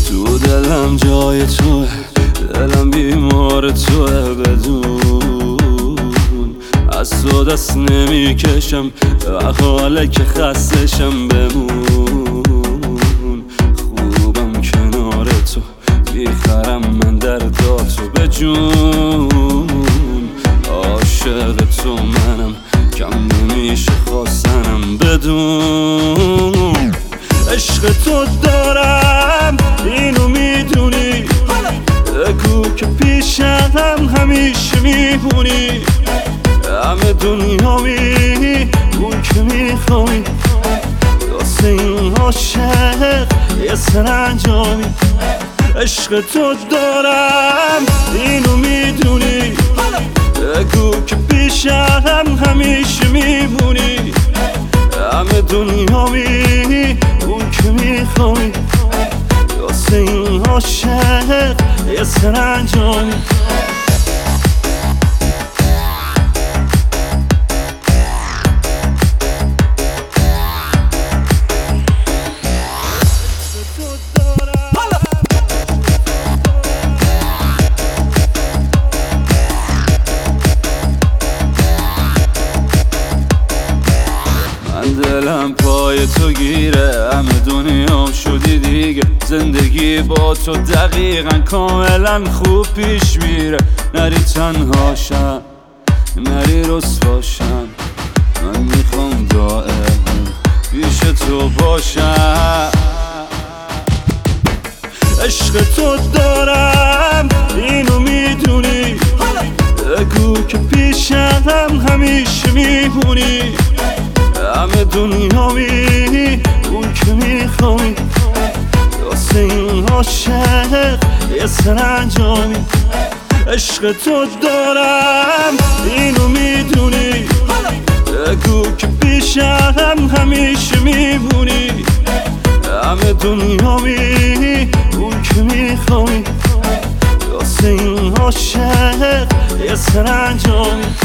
تو دلم جای توه، دلم بیمار توه. بدون از تو دست نمی کشم، حاله که خستشم. بمون خوبم کنار تو، بیخرم من درداتو. به جون عاشق تو منم، کم نمیشه خواستنم. بدون عشق تو دارم، اینو میدونی. بگو که پیشم همیشه میمونی. همه دنیامی اون که میخوای، واسه این عاشق یه سرانجامی. عشق تو دارم، اینو میدونی. بگو که پیشم همیشه میمونی. همه دنیامی اون که میخوای، واسه این عاشق یه سرانجامی. دلم پای تو گیره، همه دنیام شدی دیگه. زندگی با تو دقیقا کاملا خوب پیش میره. نری تنهاشم، نری رسواشم. من میخوام دائم پیش تو باشم. عشق تو دارم، اینو میدونی. بگو که پیشم همیشه میمونی. همه دنیامی اون که میخوای، واسه این عاشق یه سرانجامی. عشق تو دارم، اینو میدونی. بگو که پیشم همیشه میمونی. همه دنیامی اون که میخوای، واسه این عاشق یه سرانجامی.